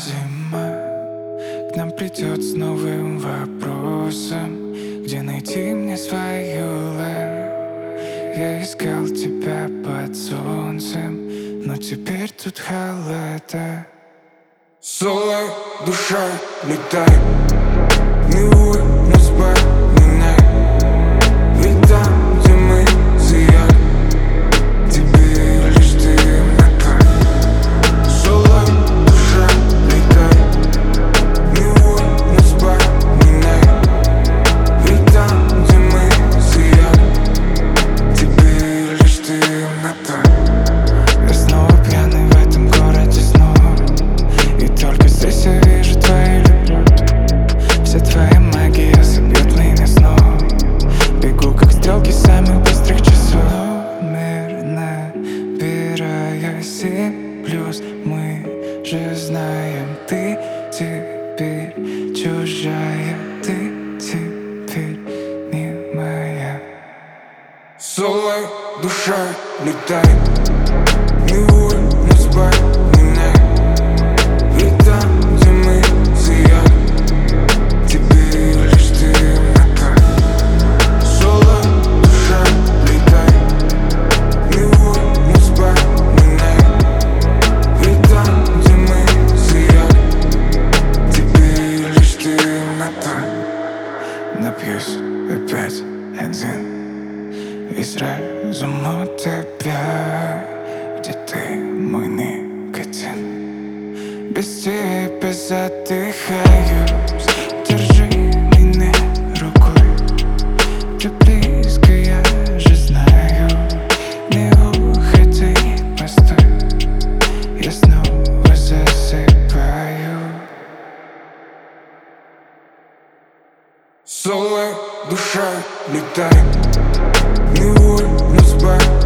Зима к нам придет с новым вопросом: где найти мне свою love? Я искал тебя под солнцем, но теперь тут холода. Соло, душа, летай, милуй нас поминай. Ведь там, где мы сияем, тебе лишь темнота. Соло, душа, летай, милуй нас поминай. Ведь там, где мы сияем, тебе лишь темнота. Я снова пьяный в этом городе снова, и только здесь я вижу твою любовь. Вся твоя магия собьет меня снова. Бегу как стрелки самых быстрых часов. Номер набирая 7+, мы же знаем, ты теперь чужая, ты теперь не моя. Соло, душа, летай, милуй нас поминай. Ведь там, где мы сияем, тебе лишь темнота. Соло, душа, летай, милуй нас поминай. Ведь там, где мы сияем, тебе лишь темнота. Напьюсь опять один и сразу тебя. Где ты, мой никотин? Без тебя задыхаюсь. Держи меня рукой, ты близко, я же знаю. Не уходи, постой, я снова засыпаю. Соло, душа, летай, милуй нас поминай.